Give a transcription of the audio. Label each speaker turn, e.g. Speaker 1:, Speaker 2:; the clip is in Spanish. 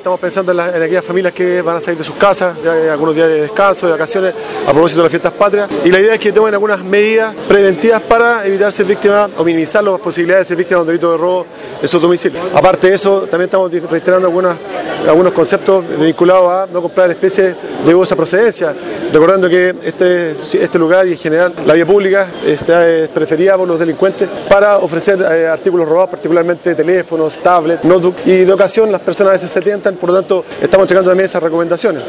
Speaker 1: estamos pensando en aquellas familias que van a salir de sus casas, de algunos días de descanso, de vacaciones, a propósito de las fiestas patrias. Y la idea es que tomen algunas medidas preventivas para evitar ser víctimas o minimizar las posibilidades de ser víctimas de un delito de robo en su domicilio. Aparte de eso, también estamos reiterando algunos conceptos vinculados a no comprar especies de dudosa procedencia, recordando que este lugar y en general la vía pública es preferida por los delincuentes para ofrecer artículos robados, particularmente teléfonos, tablets, notebooks, y de ocasión las personas a veces se tientan, por lo tanto estamos entregando también esas recomendaciones.